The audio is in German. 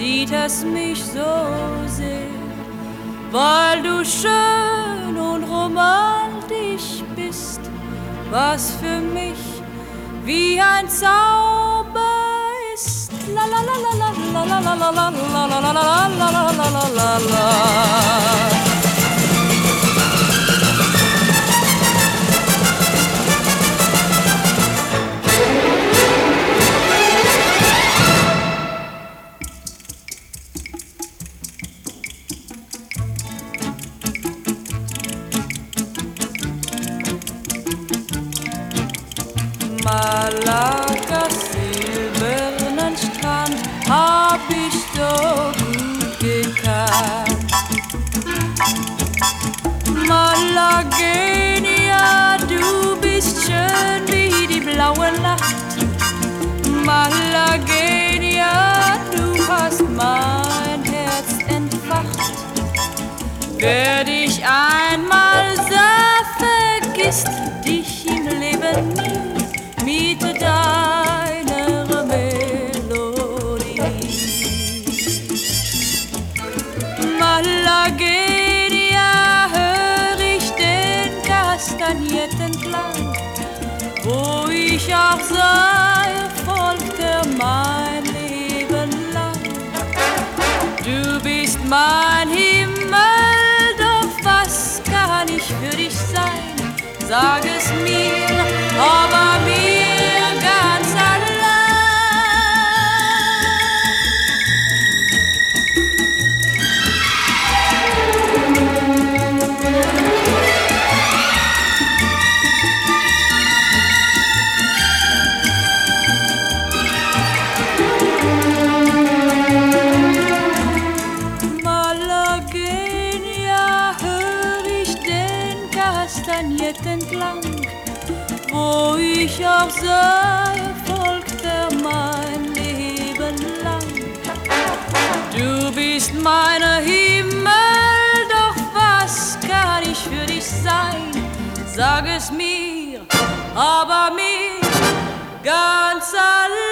zieht es mich so sehr, weil du schön und romantisch bist, was für mich wie ein Zauber ist. La la la la la la la la la la la la la la la la la. Malaga, silbernen Strand, hab ich so gut gekannt. Malagenia, du bist schön wie die blaue Nacht. Malagenia, du hast mein Herz entfacht. Wer dich einmal sah, vergisst dich im Leben nie. Miete deiner Melodie. Malagenia, hör ich den Kastagnettenklang. Wo ich auch sei, folgt er mein Leben lang. Du bist mein Himmel, doch was kann ich für dich sein? Sag es mir, aber mir ganz allein. Malagenia, hör ich den Kastagnettenklang. Wo ich auch sei, folgt er mein Leben lang. Du bist mein Himmel, doch was kann ich für dich sein? Sag es mir, aber mir ganz allein.